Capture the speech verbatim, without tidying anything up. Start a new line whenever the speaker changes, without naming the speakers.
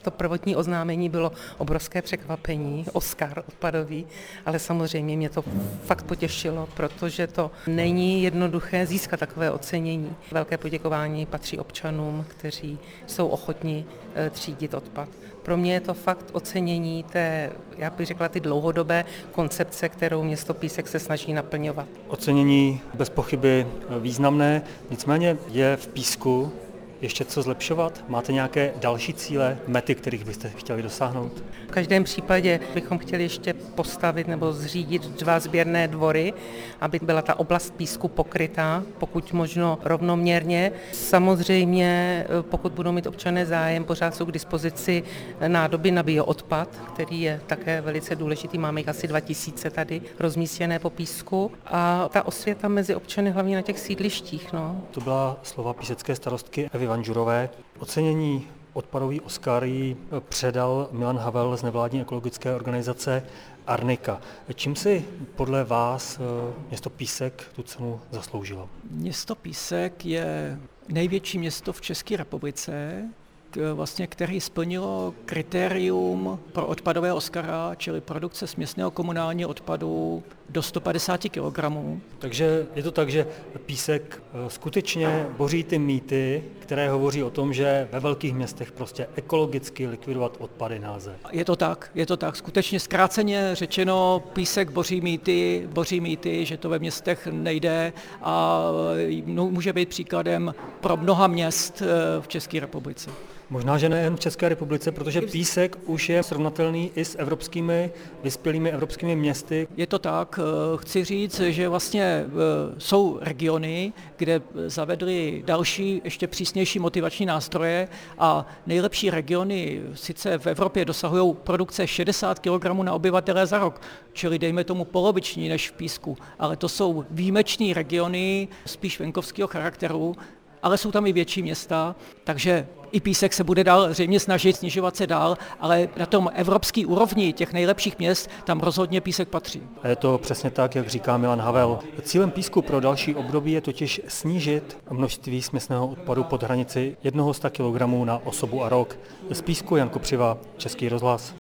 To prvotní oznámení bylo obrovské překvapení, Oscar odpadový, ale samozřejmě mě to fakt potěšilo, protože to není jednoduché získat takové ocenění. Velké poděkování patří občanům, kteří jsou ochotni třídit odpad. Pro mě je to fakt ocenění té, já bych řekla, ty dlouhodobé koncepce, kterou město Písek se snaží naplňovat.
Ocenění bez pochyby významné, nicméně je v Písku ještě co zlepšovat? Máte nějaké další cíle, mety, kterých byste chtěli dosáhnout?
V každém případě bychom chtěli ještě postavit nebo zřídit dva sběrné dvory, aby byla ta oblast Písku pokrytá, pokud možno rovnoměrně. Samozřejmě, pokud budou mít občané zájem, pořád jsou k dispozici nádoby na bioodpad, který je také velice důležitý. Máme jich asi dva tisíce tady rozmístěné po Písku. A ta osvěta mezi občany hlavně na těch sídlištích. No.
To byla slova písecké starostky Evy Vanžurové. Ocenění odpadový Oscar jí předal Milan Havel z nevládní ekologické organizace Arnika. Čím si podle vás město Písek tu cenu zasloužilo?
Město Písek je největší město v České republice, vlastně, který splnilo kritérium pro odpadové Oscara, čili produkce směsného komunálního odpadu do sto padesát kilogramů.
Takže je to tak, že Písek skutečně boří ty mýty, které hovoří o tom, že ve velkých městech prostě ekologicky likvidovat odpady nelze.
Je to tak, je to tak. Skutečně zkráceně řečeno, Písek boří mýty, boří mýty, že to ve městech nejde a může být příkladem pro mnoha měst v České republice.
Možná, že nejen v České republice, protože Písek už je srovnatelný i s evropskými, vyspělými evropskými městy.
Je to tak. Chci říct, že vlastně jsou regiony, kde zavedly další, ještě přísnější motivační nástroje a nejlepší regiony sice v Evropě dosahují produkce šedesát kilogramů na obyvatele za rok, čili dejme tomu poloviční než v Písku, ale to jsou výjimeční regiony spíš venkovského charakteru, ale jsou tam i větší města, takže i Písek se bude dál zřejmě snažit snižovat se dál, ale na tom evropský úrovni těch nejlepších měst tam rozhodně Písek patří.
A je to přesně tak, jak říká Milan Havel. Cílem Písku pro další období je totiž snížit množství směsného odpadu pod hranici sto kilogramů na osobu a rok. Z Písku Jan Kopřiva, Český rozhlas.